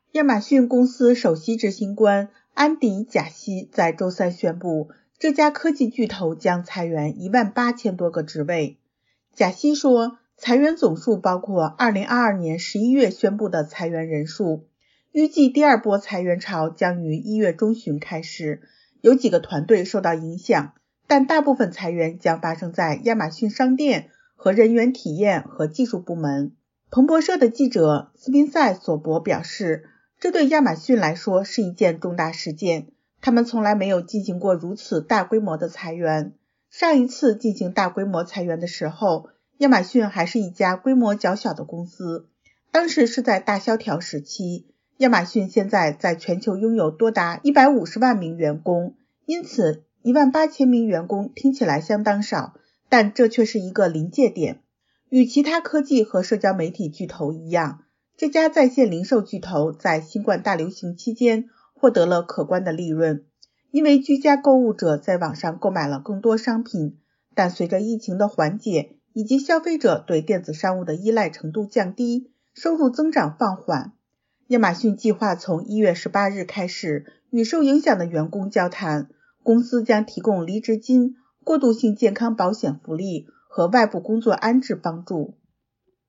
亚马逊公司首席执行官安迪·贾西在周三宣布，这家科技巨头将裁员18000多个职位。贾西说，裁员总数包括2022年11月宣布的裁员人数，预计第二波裁员潮将于1月中旬开始，有几个团队受到影响，但大部分裁员将发生在亚马逊商店和人员体验和技术部门。彭博社的记者斯宾塞·索伯表示，这对亚马逊来说是一件重大事件，他们从来没有进行过如此大规模的裁员。上一次进行大规模裁员的时候，亚马逊还是一家规模较小的公司，当时是在大萧条时期。亚马逊现在在全球拥有多达150万名员工，因此18000名员工听起来相当少，但这却是一个临界点。与其他科技和社交媒体巨头一样，这家在线零售巨头在新冠大流行期间获得了可观的利润，因为居家购物者在网上购买了更多商品，但随着疫情的缓解以及消费者对电子商务的依赖程度降低，收入增长放缓。亚马逊计划从1月18日开始与受影响的员工交谈，公司将提供离职金、过渡性健康保险福利和外部工作安置帮助。